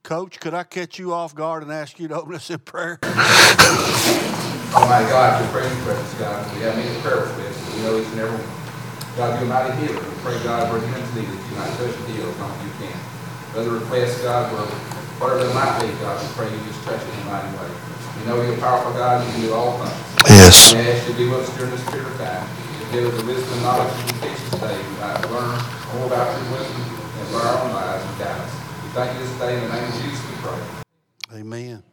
Coach, could I catch you off guard and ask you to open us in prayer? Oh my God, we pray in presence, God. We have many prayer requests. We know each and every one. God, you're a mighty healer. We pray, God, where healing's needed, you might touch and heal as long as you can. Other requests, God, where whatever it might be, God, we pray you just touch it in a mighty way. We know you're a powerful God. You can do all things. Yes. We ask you to be with us during this period of time. To give us the wisdom and knowledge you teach us today. We might learn more about your wisdom and learn our own lives and guide us. We thank you this day in the name of Jesus we pray. Amen.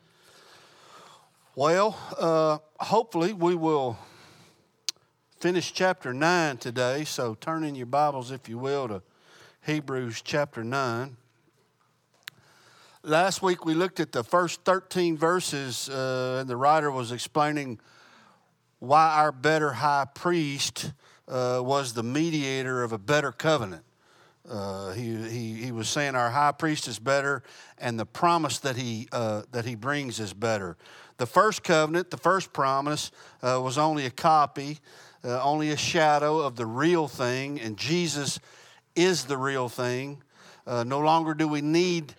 Well, hopefully we will finish chapter 9 today. So turn in your Bibles, if you will, to Hebrews chapter 9. Last week we looked at the first 13 verses, and the writer was explaining why our better high priest was the mediator of a better covenant. He was saying our high priest is better, and the promise that he brings is better. The first covenant, the first promise, was only a copy, only a shadow of the real thing, and Jesus is the real thing. No longer do we need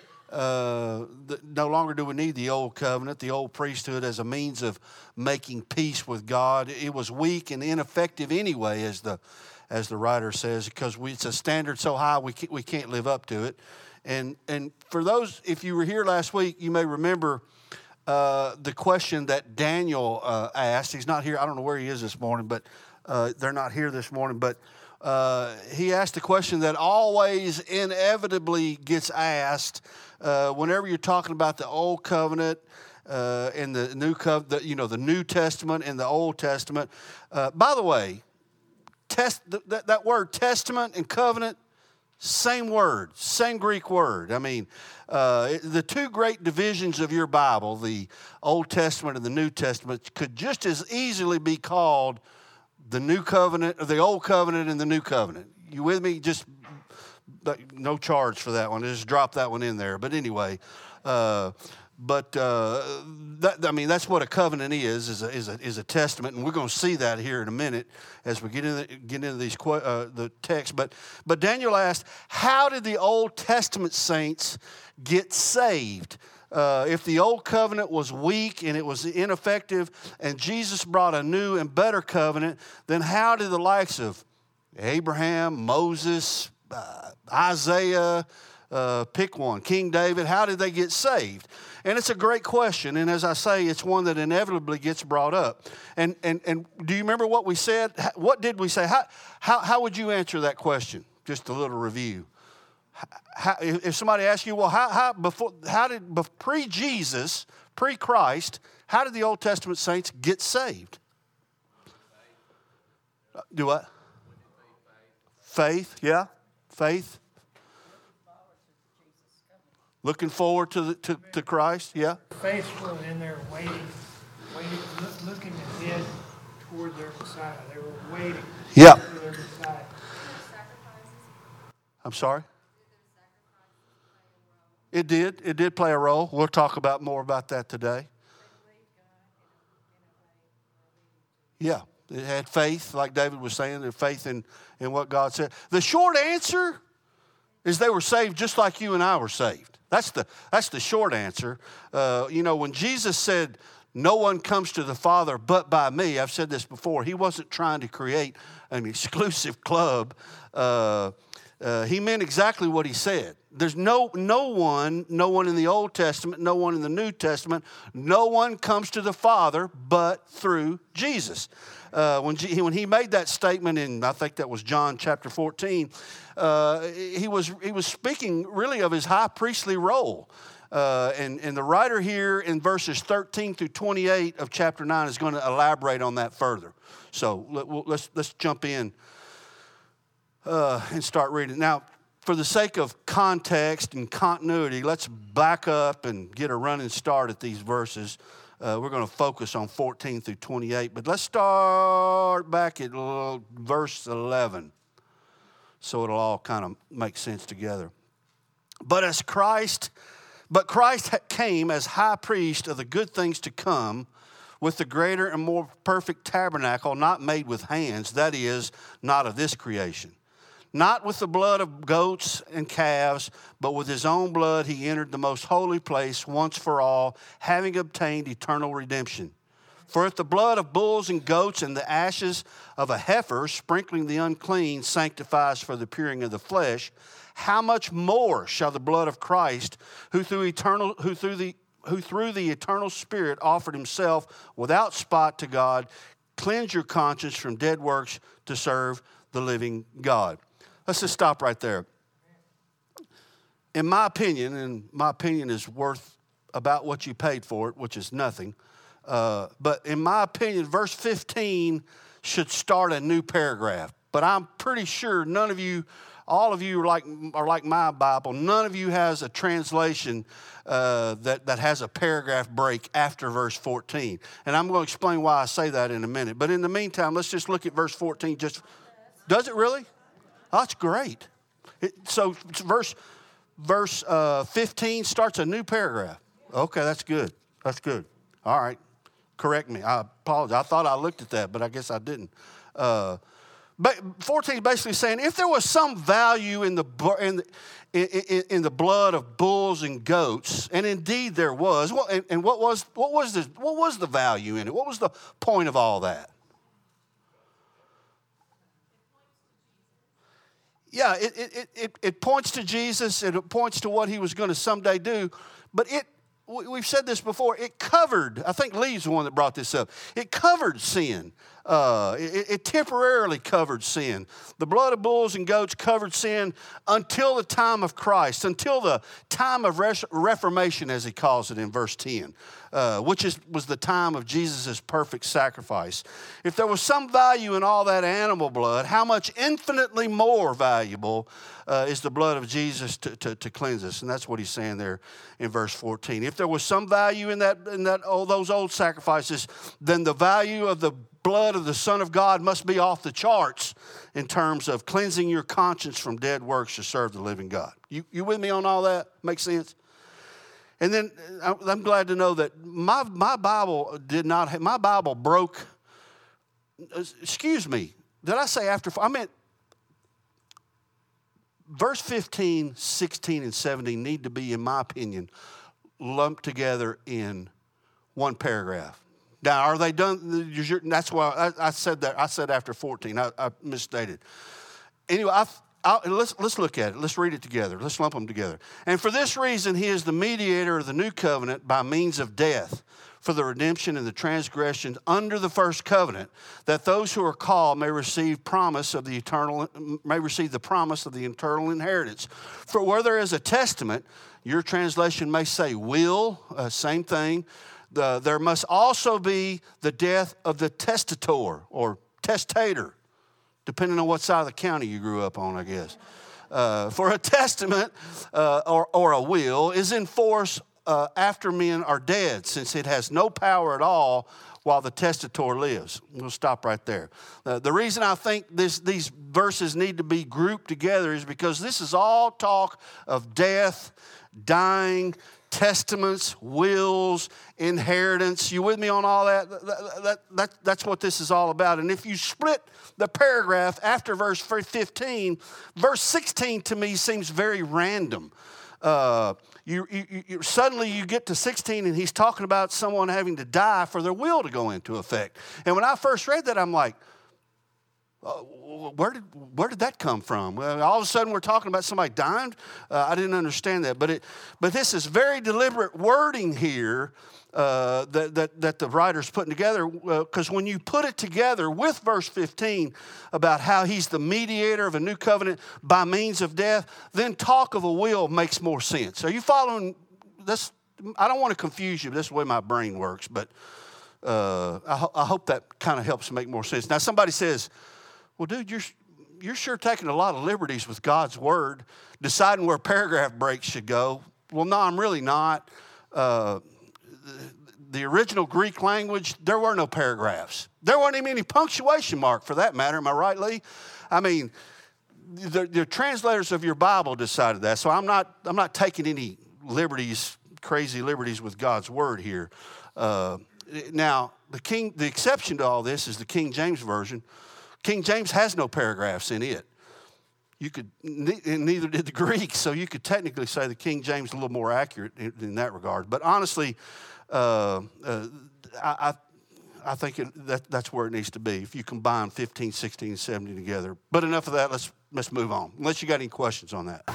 the old covenant, the old priesthood, as a means of making peace with God. It was weak and ineffective anyway, as the writer says, because it's a standard so high we can't live up to it. And for those, if you were here last week, you may remember the question that Daniel asked. He's not here. I don't know where he is this morning, but they're not here this morning. But he asked the question that always inevitably gets asked whenever you're talking about the old covenant and the new covenant, the New Testament and the Old Testament. By the way, that word testament and covenant, same word, same Greek word. I mean, the two great divisions of your Bible, the Old Testament and the New Testament, could just as easily be called the New Covenant, or the Old Covenant and the New Covenant. You with me? Just no charge for that one. Just drop that one in there. But anyway, that's what a covenant is a testament, and we're going to see that here in a minute as we get into these the text. But Daniel asked, how did the Old Testament saints get saved? If the old covenant was weak and it was ineffective, and Jesus brought a new and better covenant, then how did the likes of Abraham, Moses, Isaiah, pick one, King David, how did they get saved? And it's a great question, and as I say, it's one that inevitably gets brought up. And do you remember what we said? What did we say? How would you answer that question? Just a little review. If somebody asks you, well, how did pre-Jesus, pre-Christ, how did the Old Testament saints get saved? Do what? Faith, yeah, faith. Looking forward to Christ, yeah. Faithful in their waiting, looking ahead toward their Messiah. They were waiting for their Messiah. I'm sorry? It did play a role. We'll talk about more about that today. Yeah, it had faith, like David was saying, their faith in what God said. The short answer is they were saved just like you and I were saved. That's the short answer. When Jesus said, no one comes to the Father but by me, I've said this before, he wasn't trying to create an exclusive club. He meant exactly what he said. There's no one in the Old Testament, no one in the New Testament, no one comes to the Father but through Jesus. When he made that statement in, I think that was John chapter 14, he was speaking really of his high priestly role. And the writer here in verses 13 through 28 of chapter 9 is going to elaborate on that further. So let's jump in and start reading. Now, for the sake of context and continuity, let's back up and get a running start at these verses. We're going to focus on 14 through 28, but let's start back at verse 11 so it'll all kind of make sense together. But Christ came as high priest of the good things to come, with the greater and more perfect tabernacle not made with hands, that is, not of this creation. Not with the blood of goats and calves, but with his own blood he entered the most holy place once for all, having obtained eternal redemption. For if the blood of bulls and goats and the ashes of a heifer, sprinkling the unclean, sanctifies for the puring of the flesh, how much more shall the blood of Christ, who through the eternal Spirit offered himself without spot to God, cleanse your conscience from dead works to serve the living God. Let's just stop right there. In my opinion, and my opinion is worth about what you paid for it, which is nothing, but in my opinion, verse 15 should start a new paragraph. But I'm pretty sure none of you, all of you are like my Bible. None of you has a translation that has a paragraph break after verse 14. And I'm going to explain why I say that in a minute. But in the meantime, let's just look at verse 14. Does it really? Oh, that's great. So verse 15 starts a new paragraph. Okay, that's good. That's good. All right. Correct me. I apologize. I thought I looked at that, but I guess I didn't. But 14 is basically saying if there was some value in the blood of bulls and goats, and indeed there was. Well, and what was the value in it? What was the point of all that? Yeah, it points to Jesus, and it points to what he was going to someday do. But we've said this before, it covered, I think Lee's the one that brought this up, it covered sin. It temporarily covered sin. The blood of bulls and goats covered sin until the time of Christ, until the time of Reformation, as he calls it in verse 10, which was the time of Jesus' perfect sacrifice. If there was some value in all that animal blood, how much infinitely more valuable is the blood of Jesus to cleanse us? And that's what he's saying there in verse 14. If there was some value in those old sacrifices, then the value of the blood of the Son of God must be off the charts in terms of cleansing your conscience from dead works to serve the living God. You with me on all that? Makes sense? And then I'm glad to know that my Bible my Bible broke, excuse me, did I say after? I meant verse 15, 16, and 17 need to be, in my opinion, lumped together in one paragraph. Now, are they done? That's why I said that. I said after 14. I misstated. Anyway, let's look at it. Let's read it together. Let's lump them together. And for this reason, he is the mediator of the new covenant by means of death for the redemption and the transgressions under the first covenant, that those who are called may receive the promise of the eternal inheritance. For where there is a testament, your translation may say will, same thing. There must also be the death of the testator or testator, depending on what side of the county you grew up on, I guess. For a testament or a will is in force after men are dead, since it has no power at all while the testator lives. We'll stop right there. The reason I think these verses need to be grouped together is because this is all talk of death, dying, testaments, wills, inheritance. You with me on all that? That's what this is all about. And if you split the paragraph after verse 15, verse 16 to me seems very random. Suddenly you get to 16 and he's talking about someone having to die for their will to go into effect. And when I first read that, I'm like, where did that come from? Well, all of a sudden we're talking about somebody dying. I didn't understand that, but this is very deliberate wording here that the writer's putting together. Because when you put it together with verse 15 about how he's the mediator of a new covenant by means of death, then talk of a will makes more sense. Are you following this? I don't want to confuse you. This is the way my brain works, but I hope that kind of helps make more sense. Now somebody says, well, dude, you're sure taking a lot of liberties with God's word, deciding where paragraph breaks should go. Well, no, I'm really not. The original Greek language, there were no paragraphs. There weren't even any punctuation mark for that matter. Am I right, Lee? I mean, the translators of your Bible decided that. So I'm not taking any liberties, crazy liberties with God's word here. Now, the exception to all this is the King James Version. King James has no paragraphs in it. and neither did the Greek, so you could technically say the King James is a little more accurate in that regard. But honestly, I think that's where it needs to be, if you combine 15, 16, and 17 together. But enough of that, let's move on, unless you got any questions on that.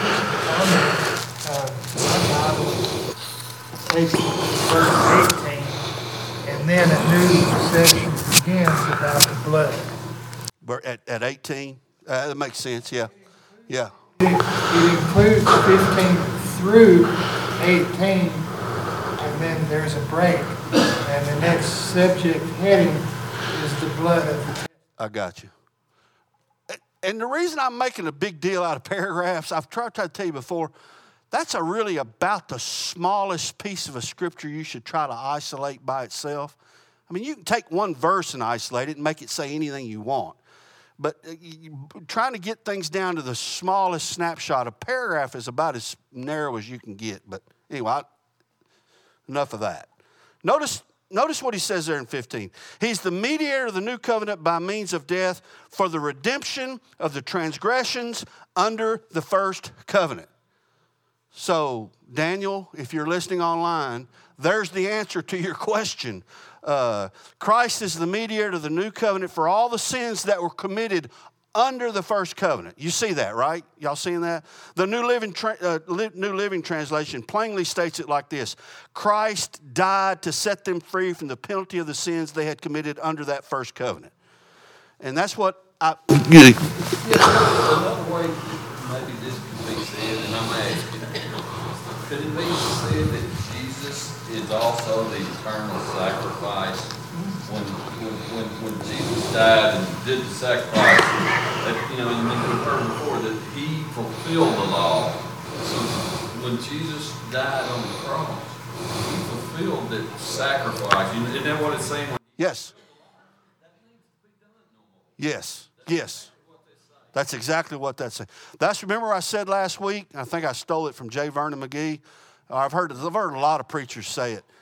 My Bible takes verse 18, and then a new section begins about the blood. At 18? That makes sense, yeah. Yeah. It includes 15 through 18, and then there's a break. And the next subject heading is the blood of the testament. I got you. And the reason I'm making a big deal out of paragraphs, I've tried to tell you before, that's really about the smallest piece of a scripture you should try to isolate by itself. I mean, you can take one verse and isolate it and make it say anything you want. But trying to get things down to the smallest snapshot, a paragraph is about as narrow as you can get. But anyway, enough of that. Notice what he says there in 15. He's the mediator of the new covenant by means of death for the redemption of the transgressions under the first covenant. So, Daniel, if you're listening online, there's the answer to your question. Christ is the mediator of the new covenant for all the sins that were committed under the first covenant. You see that, right? Y'all seeing that? The New Living Translation plainly states it like this: Christ died to set them free from the penalty of the sins they had committed under that first covenant. And that's what I... Another way maybe this could be said, and I'm asking, could it be said that Jesus is also the eternal sacrifice? When Jesus died and did the sacrifice, that, and we've heard before that he fulfilled the law. So when Jesus died on the cross, he fulfilled that sacrifice. Isn't that what it's saying? Yes. Yes. Yes. That's exactly what that's saying. Remember I said last week, I think I stole it from J. Vernon McGee. I've heard a lot of preachers say it.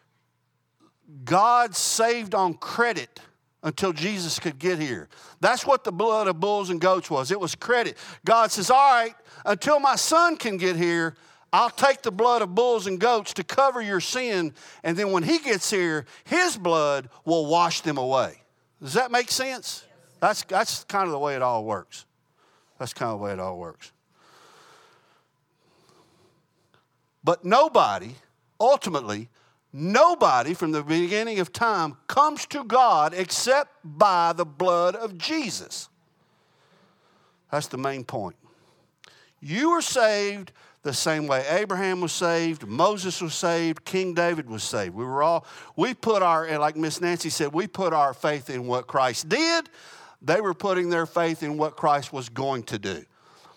God saved on credit until Jesus could get here. That's what the blood of bulls and goats was. It was credit. God says, all right, until my son can get here, I'll take the blood of bulls and goats to cover your sin, and then when he gets here, his blood will wash them away. Does that make sense? That's kind of the way it all works. That's kind of the way it all works. But ultimately, nobody from the beginning of time comes to God except by the blood of Jesus. That's the main point. You were saved the same way Abraham was saved, Moses was saved, King David was saved. Like Miss Nancy said, we put our faith in what Christ did. They were putting their faith in what Christ was going to do.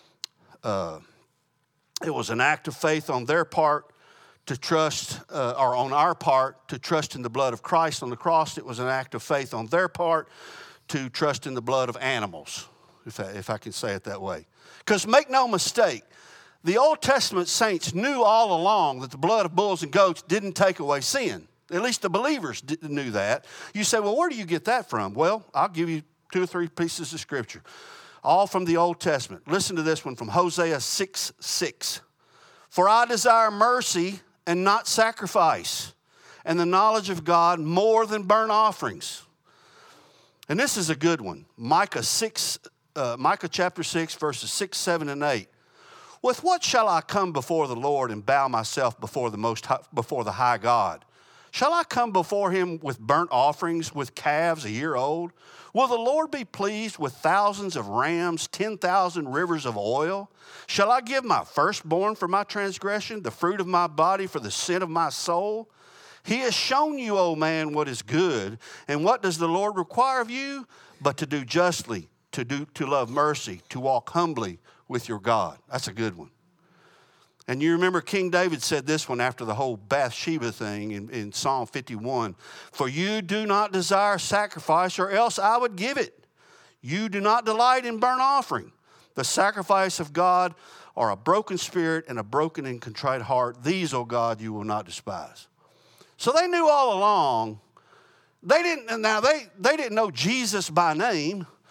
It was an act of faith on their part to trust, or on our part, to trust in the blood of Christ on the cross. It was an act of faith on their part to trust in the blood of animals, if I can say it that way. Because make no mistake, the Old Testament saints knew all along that the blood of bulls and goats didn't take away sin. At least the believers knew that. You say, well, where do you get that from? Well, I'll give you 2 or 3 pieces of scripture, all from the Old Testament. Listen to this one from Hosea 6:6. For I desire mercy and not sacrifice, and the knowledge of God more than burnt offerings. And this is a good one. Micah chapter 6, verses 6, 7, and 8. With what shall I come before the Lord and bow myself before the high God? Shall I come before him with burnt offerings, with calves a year old? Will the Lord be pleased with thousands of rams, 10,000 rivers of oil? Shall I give my firstborn for my transgression, the fruit of my body for the sin of my soul? He has shown you, O man, what is good. And what does the Lord require of you? But to do justly, to love mercy, to walk humbly with your God. That's a good one. And you remember King David said this one after the whole Bathsheba thing in Psalm 51. For you do not desire sacrifice, or else I would give it. You do not delight in burnt offering. The sacrifice of God are a broken spirit and a broken and contrite heart. These, O God, you will not despise. So they knew all along. They didn't know Jesus by name,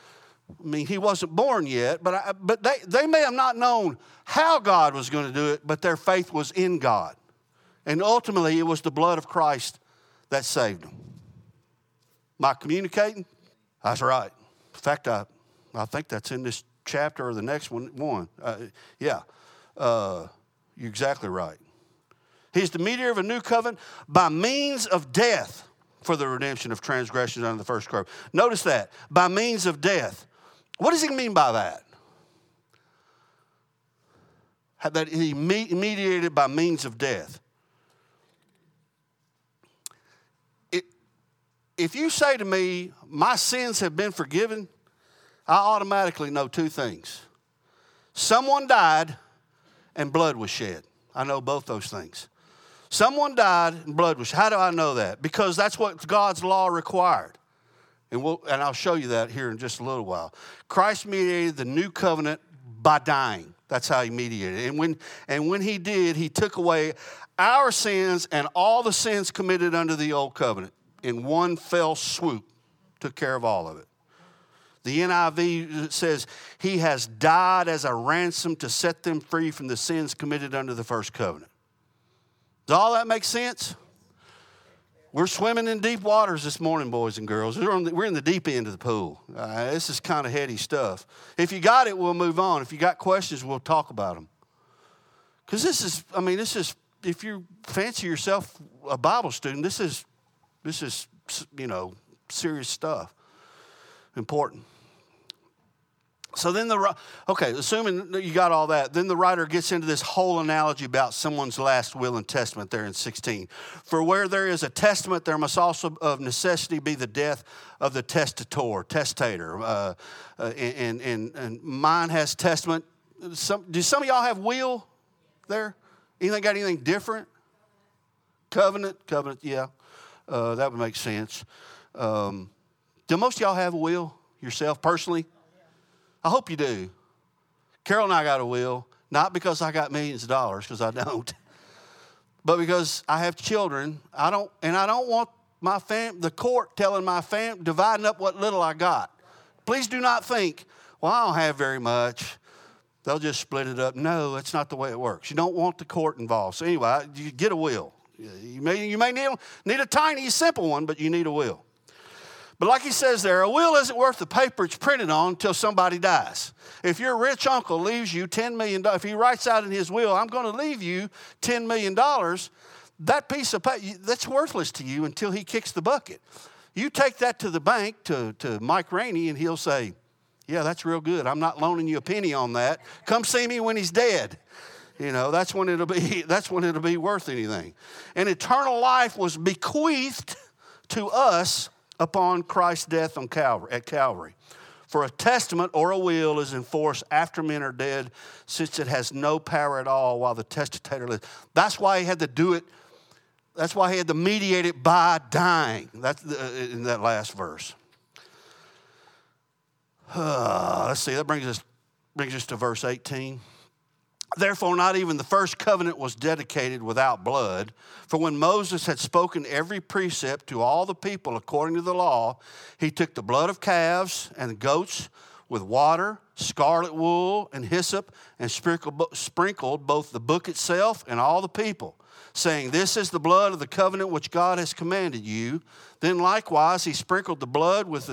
I mean, he wasn't born yet, but they may have not known how God was going to do it, but their faith was in God. And ultimately, it was the blood of Christ that saved them. Am I communicating? That's right. In fact, I think that's in this chapter or the next one. You're exactly right. He's the mediator of a new covenant by means of death for the redemption of transgressions under the first covenant. Notice that, by means of death. What does he mean by that? That he mediated by means of death. If you say to me, my sins have been forgiven, I automatically know two things. Someone died and blood was shed. I know both those things. Someone died and blood was shed. How do I know that? Because that's what God's law required. And I'll show you that here in just a little while. Christ mediated the new covenant by dying. That's how he mediated. And when he did, he took away our sins and all the sins committed under the old covenant. In one fell swoop, took care of all of it. The NIV says, he has died as a ransom to set them free from the sins committed under the first covenant. Does all that make sense? We're swimming in deep waters this morning, boys and girls. We're in the deep end of the pool. This is kind of heady stuff. If you got it, we'll move on. If you got questions, we'll talk about them. Because this is, if you fancy yourself a Bible student, this is, serious stuff. Important. So then assuming that you got all that, then the writer gets into this whole analogy about someone's last will and testament there in 16. For where there is a testament, there must also of necessity be the death of the testator. And mine has testament. Do some of y'all have will there? Anything got anything different? Covenant, yeah. That would make sense. Do most of y'all have a will yourself personally? I hope you do. Carol and I got a will, not because I got millions of dollars, because I don't, but because I have children. I don't want the court telling my family, dividing up what little I got. Please do not think, well, I don't have very much. They'll just split it up. No, that's not the way it works. You don't want the court involved. So anyway, you get a will. You may need a tiny, simple one, but you need a will. But like he says there, a will isn't worth the paper it's printed on until somebody dies. If your rich uncle leaves you $10 million, if he writes out in his will, I'm going to leave you $10 million, that piece of paper, that's worthless to you until he kicks the bucket. You take that to the bank, to Mike Rainey, and he'll say, yeah, that's real good. I'm not loaning you a penny on that. Come see me when he's dead. That's when it'll be worth anything. And eternal life was bequeathed to us upon Christ's death at Calvary. For a testament or a will is enforced after men are dead, since it has no power at all while the testator lives. That's why he had to do it. That's why he had to mediate it by dying. That's in that last verse. Let's see. That brings us to verse 18. Therefore, not even the first covenant was dedicated without blood. For when Moses had spoken every precept to all the people according to the law, he took the blood of calves and goats with water, scarlet wool, and hyssop, and sprinkled both the book itself and all the people, saying, this is the blood of the covenant which God has commanded you. Then likewise he sprinkled with blood both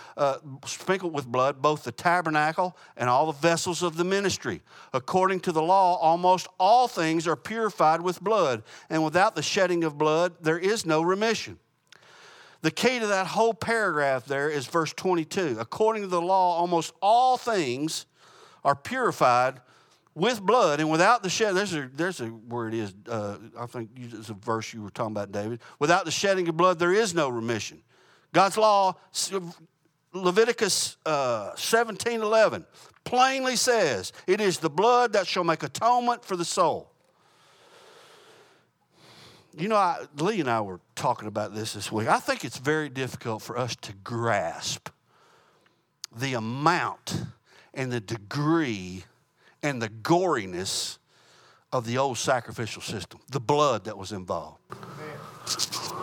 the tabernacle and all the vessels of the ministry. According to the law, almost all things are purified with blood, and without the shedding of blood, there is no remission. The key to that whole paragraph there is verse 22. According to the law, almost all things are purified with blood, and without the shed, there's a where it is. I think it's a verse you were talking about, David. Without the shedding of blood, there is no remission. God's law, Leviticus 17:11, plainly says, it is the blood that shall make atonement for the soul. Lee and I were talking about this week. I think it's very difficult for us to grasp the amount and the degree and the goriness of the old sacrificial system, the blood that was involved.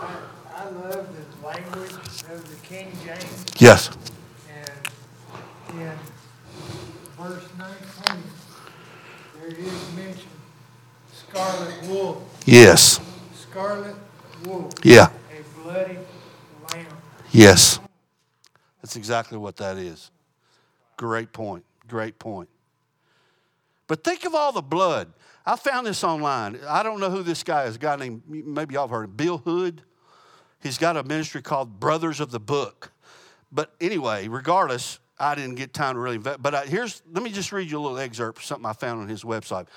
I love the language of the King James. Yes. And in verse 19, there is mentioned scarlet wool. Yes. Scarlet wool. Yeah. A bloody lamb. Yes. That's exactly what that is. Great point. Great point. But think of all the blood. I found this online. I don't know who this guy is. A guy named, maybe y'all have heard of Bill Hood. He's got a ministry called Brothers of the Book. But anyway, regardless, I didn't get time to really vet. But let me just read you a little excerpt of something I found on his website.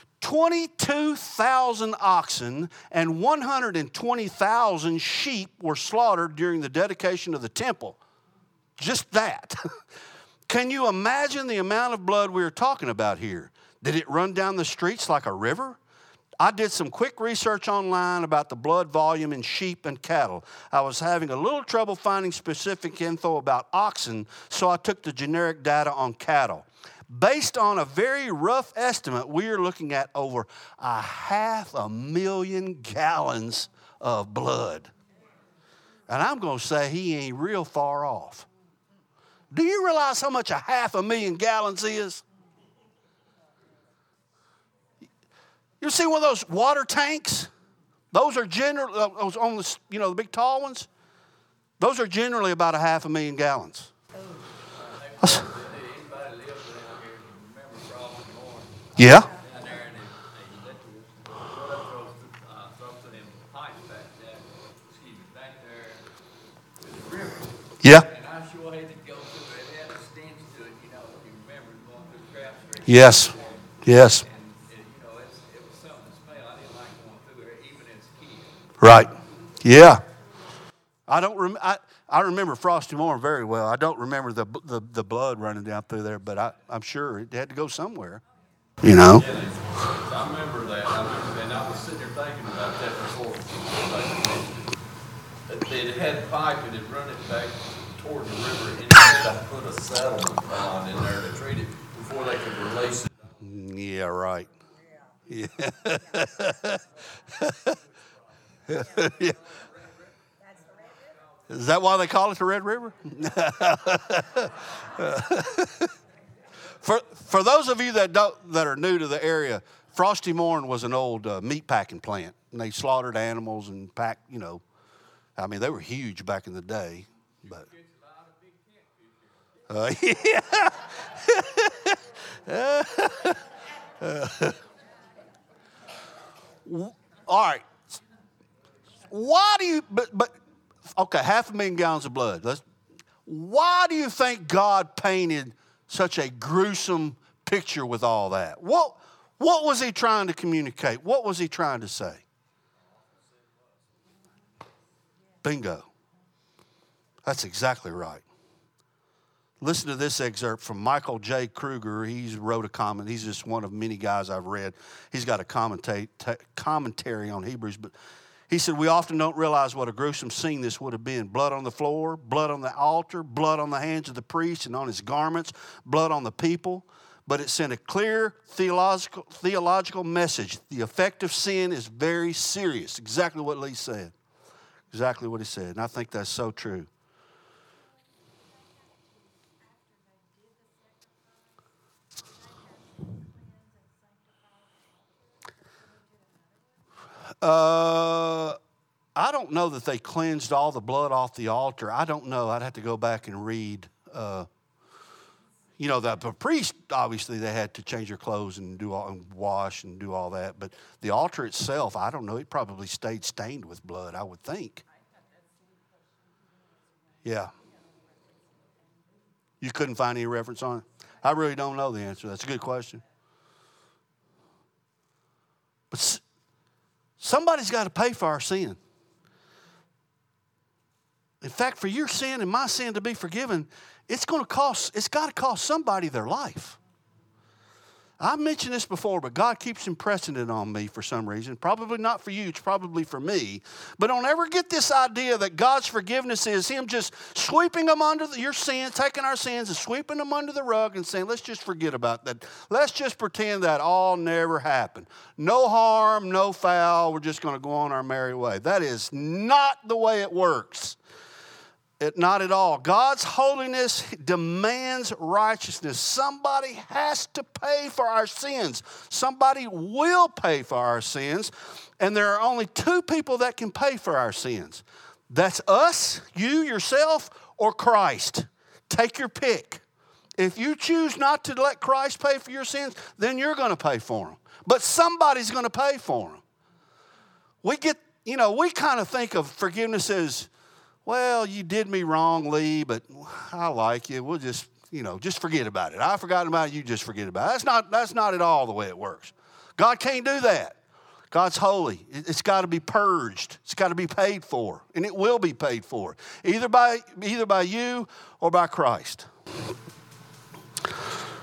22,000 oxen and 120,000 sheep were slaughtered during the dedication of the temple. Just that. Can you imagine the amount of blood we are talking about here? Did it run down the streets like a river? I did some quick research online about the blood volume in sheep and cattle. I was having a little trouble finding specific info about oxen, so I took the generic data on cattle. Based on a very rough estimate, we are looking at over 500,000 gallons of blood. And I'm going to say he ain't real far off. Do you realize how much 500,000 gallons is? You see one of those water tanks? Those are generally, those on the, the big tall ones? Those are generally about 500,000 gallons. Yeah. Yeah. And I sure hate to go through it. It had a stench to it, if you remember going through Crab Street. Yes. Yes. And, it was something to smell. I didn't like going through there, even as a kid. Right. Yeah. I remember Frosty Moore very well. I don't remember the blood running down through there, but I'm sure it had to go somewhere. Yeah, I remember that. And I was sitting there thinking about that before. They had pipe and it run it back toward the river, and they had to put a settlement bond in there to treat it before they could release it. Yeah, right. Yeah. Yeah. Is that why they call it the Red River? For those of you that are new to the area, Frosty Moore was an old meat packing plant, and they slaughtered animals and packed. I mean, they were huge back in the day. But all right. Why do you? But okay, 500,000 gallons of blood. Why do you think God painted such a gruesome picture with all that? What was he trying to communicate? What was he trying to say? Bingo. That's exactly right. Listen to this excerpt from Michael J. Kruger. He wrote a comment. He's just one of many guys I've read. He's got a commentary on Hebrews. But he said, we often don't realize what a gruesome scene this would have been. Blood on the floor, blood on the altar, blood on the hands of the priest and on his garments, blood on the people. But it sent a clear theological message. The effect of sin is very serious. Exactly what Lee said. Exactly what he said. And I think that's so true. I don't know that they cleansed all the blood off the altar. I don't know. I'd have to go back and read. The priest, obviously, they had to change their clothes and wash and do all that. But the altar itself, I don't know. It probably stayed stained with blood, I would think. Yeah. You couldn't find any reference on it? I really don't know the answer. That's a good question. But somebody's got to pay for our sin. In fact, for your sin and my sin to be forgiven, it's got to cost somebody their life. I've mentioned this before, but God keeps impressing it on me for some reason. Probably not for you, it's probably for me. But don't ever get this idea that God's forgiveness is Him just sweeping them under your sins, taking our sins and sweeping them under the rug and saying, let's just forget about that. Let's just pretend that all never happened. No harm, no foul, we're just going to go on our merry way. That is not the way it works. Not at all. God's holiness demands righteousness. Somebody has to pay for our sins. Somebody will pay for our sins. And there are only two people that can pay for our sins. That's us, you, yourself, or Christ. Take your pick. If you choose not to let Christ pay for your sins, then you're going to pay for them. But somebody's going to pay for them. We kind of think of forgiveness as, well, you did me wrong, Lee, but I like you. We'll just forget about it. I've forgotten about it, you just forget about it. That's not at all the way it works. God can't do that. God's holy. It's got to be purged. It's got to be paid for, and it will be paid for, either by you or by Christ. Keep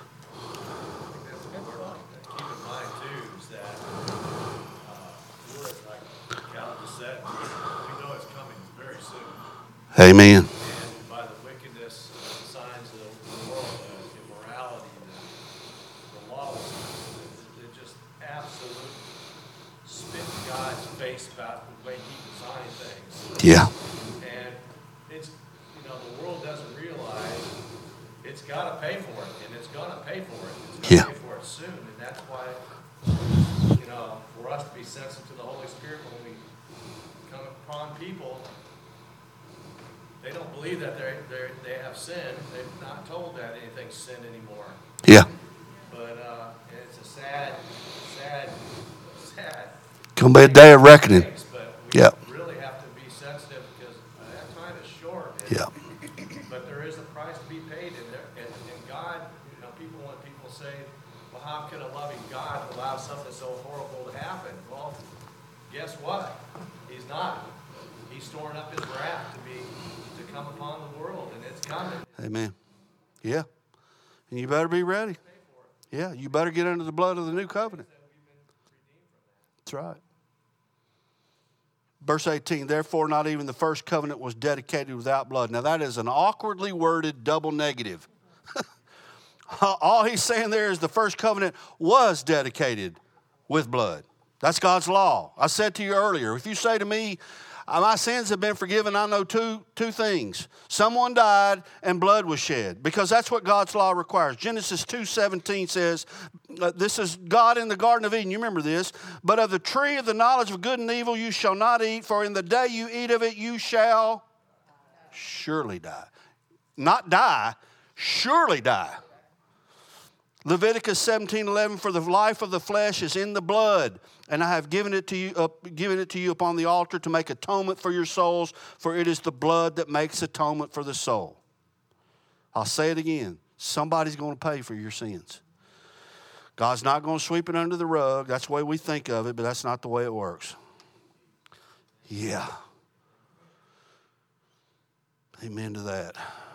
in mind too is that we're like Calvin said, we know it's coming very soon. Amen. And by the wickedness, the signs of the world, the immorality, the lawlessness, they're just absolute spit in God's face about the way He designed things. Yeah. And it's, the world doesn't realize it's got to pay for it, and it's going to pay for it. It's going to pay for it soon, and that's why, for us to be sensitive to the Holy Spirit when we come upon people, they don't believe that they have sinned. They're not told that anything's sin anymore. Yeah. But it's a sad. Gonna be a day of reckoning. But we Yeah. really have to be sensitive because that time is short. Yeah. But there is a price to be paid, and God, when people say, well, how can a loving God allow something so horrible to happen? Well, guess what? He's not. He's storing up His wrath to come upon the world, and it's coming. Amen. Yeah. And you better be ready. Yeah, you better get under the blood of the new covenant. That's right. Verse 18, therefore not even the first covenant was dedicated without blood. Now that is an awkwardly worded double negative. All he's saying there is the first covenant was dedicated with blood. That's God's law. I said to you earlier, if you say to me, my sins have been forgiven, I know two things. Someone died and blood was shed, because that's what God's law requires. Genesis 2:17 says, this is God in the Garden of Eden. You remember this. But of the tree of the knowledge of good and evil you shall not eat, for in the day you eat of it you shall surely die. Not die, surely die. Leviticus 17:11, for the life of the flesh is in the blood, and I have given it to you upon the altar to make atonement for your souls, for it is the blood that makes atonement for the soul. I'll say it again. Somebody's going to pay for your sins. God's not going to sweep it under the rug. That's the way we think of it, but that's not the way it works. Yeah. Amen to that.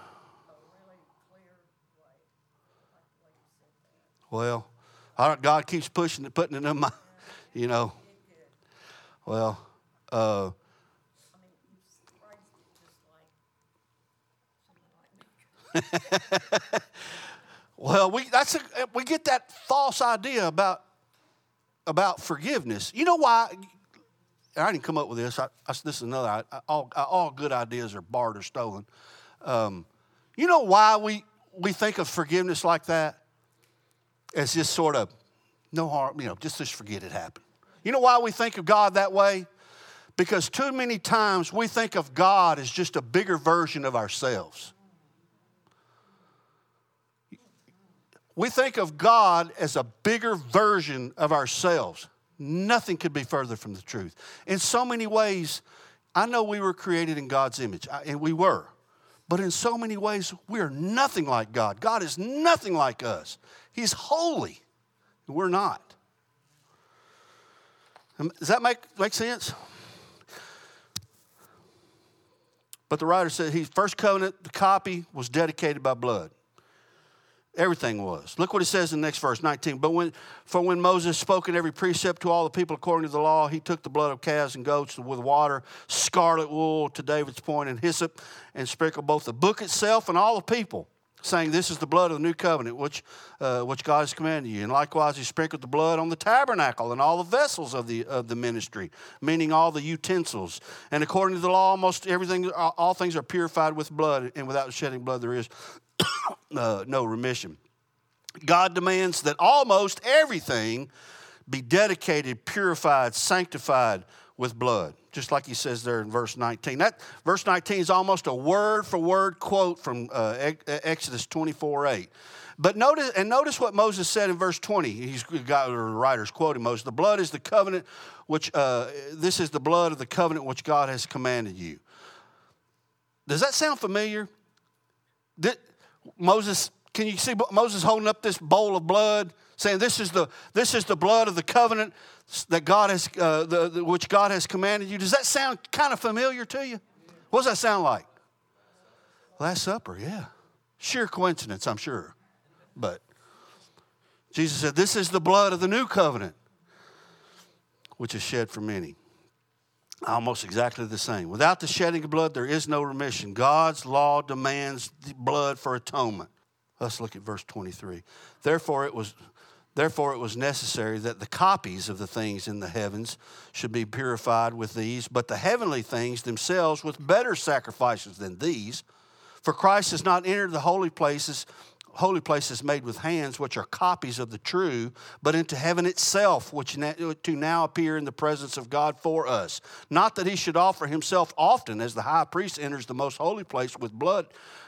Well, God keeps putting it in my, Well, well, we get that false idea about forgiveness. You know why? I didn't come up with this. This is another. All good ideas are borrowed or stolen. You know why we think of forgiveness like that? It's just sort of no harm, just forget it happened. You know why we think of God that way? Because too many times we think of God as just a bigger version of ourselves. We think of God as a bigger version of ourselves. Nothing could be further from the truth. In so many ways, I know we were created in God's image, and we were. But in so many ways, we are nothing like God. God is nothing like us. He's holy. We're not. Does that make sense? But the writer said, first covenant, the copy, was dedicated by blood. Everything was. Look what it says in the next verse, 19. For when Moses spoke in every precept to all the people according to the law, he took the blood of calves and goats with water, scarlet wool to David's point, and hyssop, and sprinkled both the book itself and all the people. saying, this is the blood of the new covenant, which God has commanded you. And likewise, he sprinkled the blood on the tabernacle and all the vessels of the ministry, meaning all the utensils. And according to the law, almost everything, all things are purified with blood, and without shedding blood, there is no remission. God demands that almost everything be dedicated, purified, sanctified with blood, just like he says there in verse 19. That verse 19 is almost a word-for-word quote from Exodus 24:8. But notice what Moses said in verse 20. The writer's quoting Moses. The blood is the covenant which this is the blood of the covenant which God has commanded you. Does that sound familiar? Can you see Moses holding up this bowl of blood, saying, "This is the blood of the covenant that God has, which God has commanded you"? Does that sound kind of familiar to you? What does that sound like? Last Supper, yeah. Sheer coincidence, I'm sure, but Jesus said, "This is the blood of the new covenant, which is shed for many." Almost exactly the same. Without the shedding of blood, there is no remission. God's law demands the blood for atonement. Let's look at verse 23. Therefore it was necessary that the copies of the things in the heavens should be purified with these, but the heavenly things themselves with better sacrifices than these. For Christ has not entered the holy places made with hands, which are copies of the true, but into heaven itself, which to now appear in the presence of God for us. Not that he should offer himself often, as the high priest enters the most holy place with blood,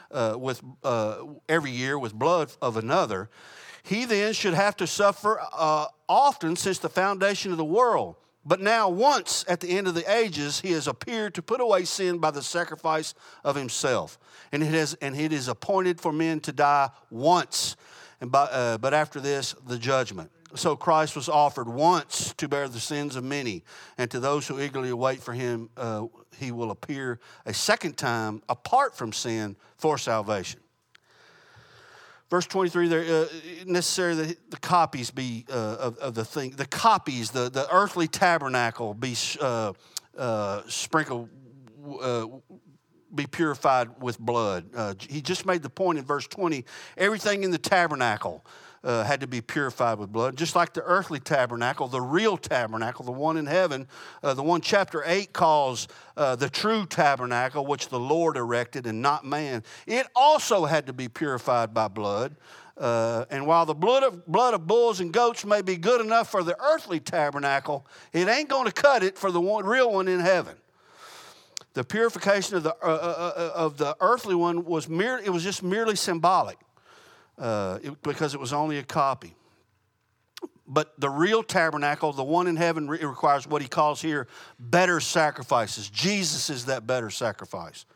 every year with blood of another. He then should have to suffer often since the foundation of the world. But now once at the end of the ages, he has appeared to put away sin by the sacrifice of himself. And it is appointed for men to die once, but after this, the judgment. So Christ was offered once to bear the sins of many, and to those who eagerly wait for him, he will appear a second time apart from sin for salvation. Verse 23, there necessary that the copies be of the thing. The copies, the earthly tabernacle be sprinkled, be purified with blood. He just made the point in verse 20. Everything in the tabernacle had to be purified with blood. Just like the earthly tabernacle, the real tabernacle, the one in heaven, the one chapter 8 calls the true tabernacle, which the Lord erected and not man. It also had to be purified by blood. And while the blood of bulls and goats may be good enough for the earthly tabernacle, it ain't going to cut it for the real one in heaven. The purification of the earthly one was just merely symbolic. Because it was only a copy. But the real tabernacle, the one in heaven, it requires what he calls here better sacrifices. Jesus is that better sacrifice.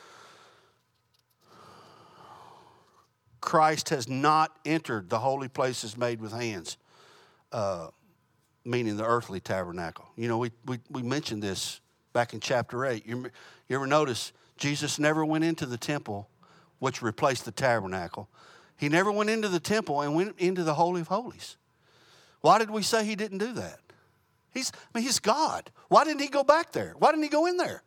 Christ has not entered the holy places made with hands, meaning the earthly tabernacle. You know, we mentioned this back in chapter 8. You ever notice Jesus never went into the temple, which replaced the tabernacle. He never went into the temple and went into the Holy of Holies. Why did we say he didn't do that? He's God. Why didn't he go back there? Why didn't he go in there?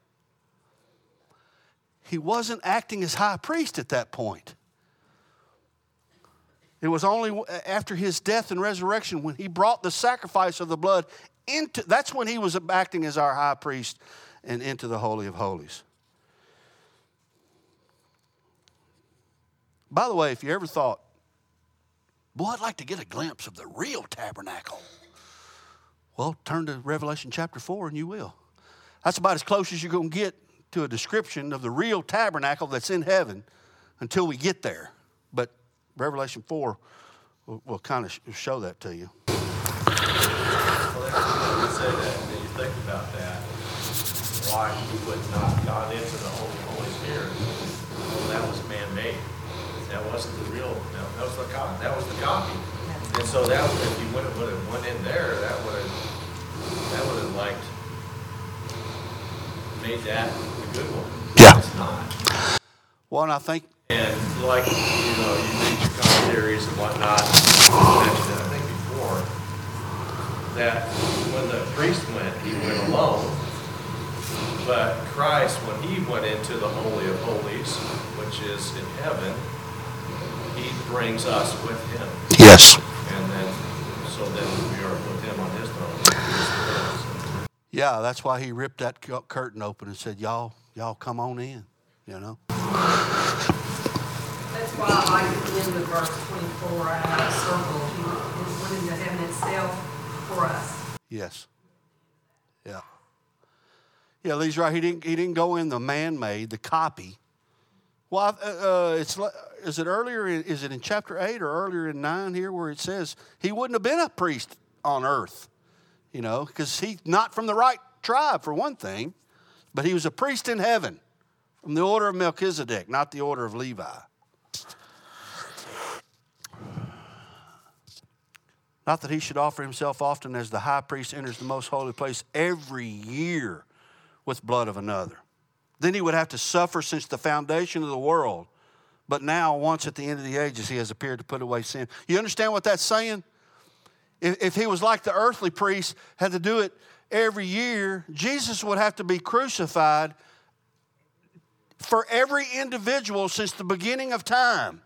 He wasn't acting as high priest at that point. It was only after his death and resurrection when he brought the sacrifice of the blood into, that's when he was acting as our high priest and into the Holy of Holies. By the way, if you ever thought, boy, I'd like to get a glimpse of the real tabernacle. Well, turn to Revelation chapter 4 and you will. That's about as close as you're going to get to a description of the real tabernacle that's in heaven until we get there. But Revelation 4 will kind of show that to you. Well, you say that, and you think about that, why he would not God into the Holy Spirit. Well, that was man-made. That wasn't the real. That was the copy. That was the copy. And so that if you would have went in there, that would have like made that a good one. Yeah. It's not. Well, and I think. And like you read your commentaries and whatnot. I mentioned I think before that when the priest went, he went alone. But Christ, when he went into the Holy of Holies, which is in heaven, he brings us with him. Yes. And then, so then we are with him on his throne. Yeah, that's why he ripped that curtain open and said, y'all come on in, you know. That's why I like the end of verse 24, I have a circle. He went into heaven itself for us. Yes. Yeah. Yeah, Lee's right. He didn't go in the man-made, the copy. Well, is it earlier? Is it in chapter 8 or earlier in 9 here where it says he wouldn't have been a priest on earth, you know, because he's not from the right tribe for one thing, but he was a priest in heaven from the order of Melchizedek, not the order of Levi. Not that he should offer himself often as the high priest enters the most holy place every year with blood of another. Then he would have to suffer since the foundation of the world. But now, once at the end of the ages, he has appeared to put away sin. You understand what that's saying? If he was like the earthly priest, had to do it every year, Jesus would have to be crucified for every individual since the beginning of time.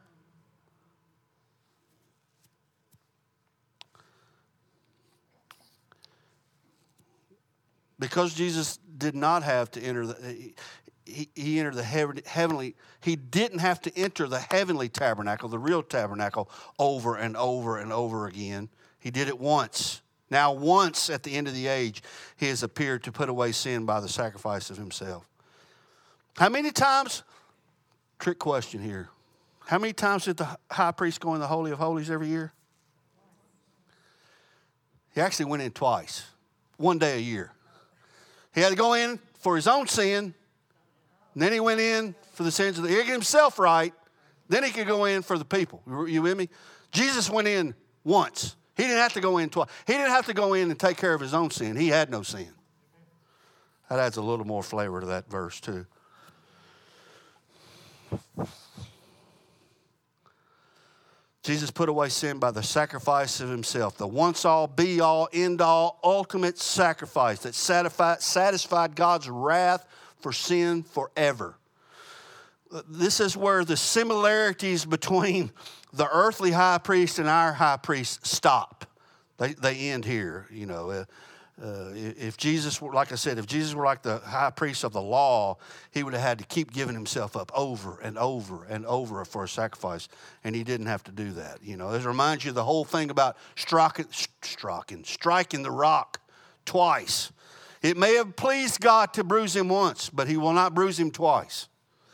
Because Jesus did not have to enter he entered the heavenly, he didn't have to enter the heavenly tabernacle, the real tabernacle, over and over and over again. He did it once. Now, once at the end of the age, he has appeared to put away sin by the sacrifice of himself. How many times, trick question here, how many times did the high priest go in the Holy of Holies every year? He actually went in twice, one day a year. He had to go in for his own sin, and then he went in for the sins of the, he get himself right, then he could go in for the people. You with me? Jesus went in once. He didn't have to go in twice. He didn't have to go in and take care of his own sin. He had no sin. That adds a little more flavor to that verse too. Jesus put away sin by the sacrifice of himself, the once-all, be-all, end-all, ultimate sacrifice that satisfied God's wrath for sin forever. This is where the similarities between the earthly high priest and our high priest stop. They end here, you know. If Jesus were, like I said, if Jesus were like the high priest of the law, he would have had to keep giving himself up over and over and over for a sacrifice, and he didn't have to do that. You know, it reminds you of the whole thing about striking the rock twice. It may have pleased God to bruise him once, but he will not bruise him twice.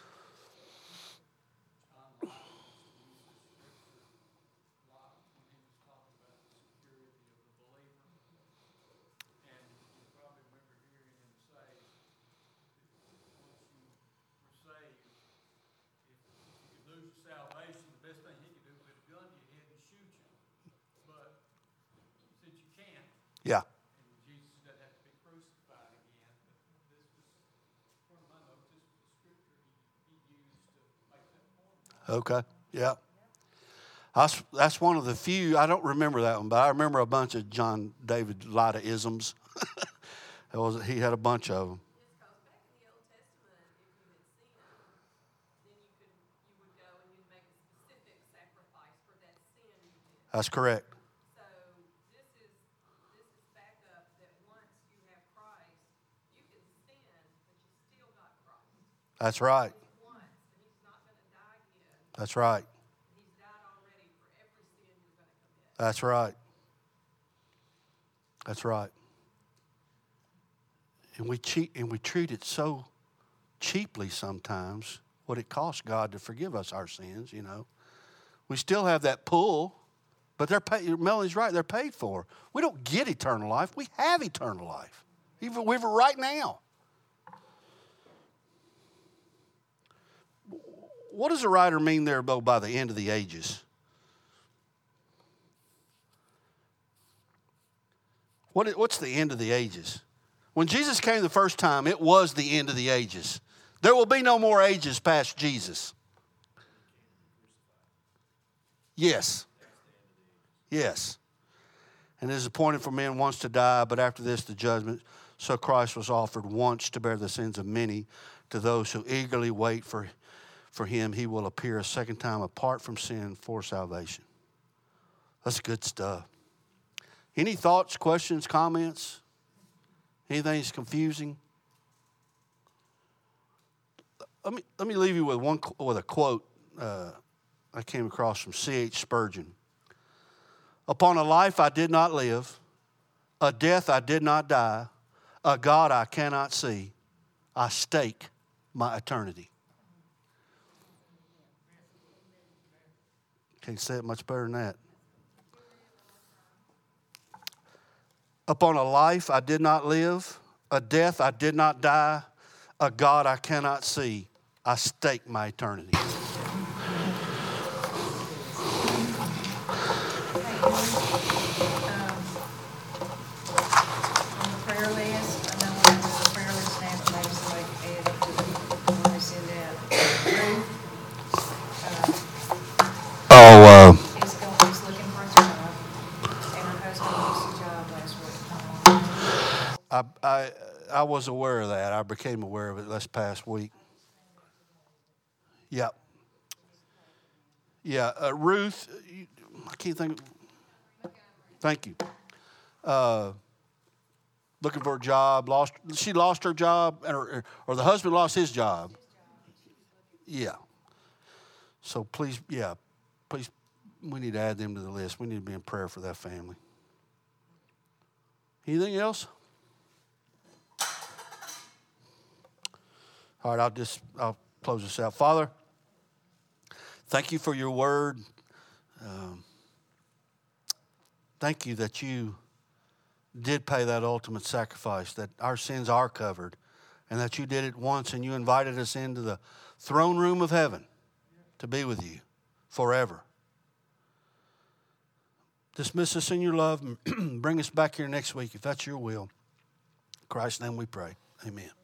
Yeah. And Jesus doesn't have to be crucified again. But this was, one of my notes, this was the scripture he used to make that point. Okay. Yeah. That's one of the few, I don't remember that one, but I remember a bunch of John David Lyda-isms. He had a bunch of them. Because back in the Old Testament, if you had sinned, then you would go and you'd make a specific sacrifice for that sin you did. That's correct. So this is backup that once you have Christ, you can sin, but you still got Christ. That's right. Once, and he's not going to die again. That's right. He's died already for every sin you're going to commit. That's right. That's right. And we treat it so cheaply sometimes, what it costs God to forgive us our sins, you know. We still have that pull, but they're paid. Melanie's right, they're paid for. We don't get eternal life. We have eternal life. Even right now. What does the writer mean there, though, by the end of the ages? What's the end of the ages? When Jesus came the first time, it was the end of the ages. There will be no more ages past Jesus. Yes. Yes. And it is appointed for men once to die, but after this the judgment. So Christ was offered once to bear the sins of many, to those who eagerly wait for for him, he will appear a second time apart from sin for salvation. That's good stuff. Any thoughts, questions, comments? Anything that's confusing? Let me leave you with a quote I came across from C.H. Spurgeon. Upon a life I did not live, a death I did not die, a God I cannot see, I stake my eternity. Can't say it much better than that. Upon a life I did not live, a death I did not die, a God I cannot see, I stake my eternity. On the prayer list, I know on the prayer list now, maybe somebody can add it to the, when we send out. Ruth, is looking for a job, and her husband lost a job last week. I was aware of that. I became aware of it this past week. Yeah. Yeah, Ruth, I can't think. Thank you. Looking for a job. She lost her job, or the husband lost his job. Yeah. So please, we need to add them to the list. We need to be in prayer for that family. Anything else? All right, I'll close this out. Father, thank you for your word. Thank you that you did pay that ultimate sacrifice, that our sins are covered, and that you did it once and you invited us into the throne room of heaven to be with you forever. Dismiss us in your love and bring us back here next week if that's your will. In Christ's name we pray. Amen.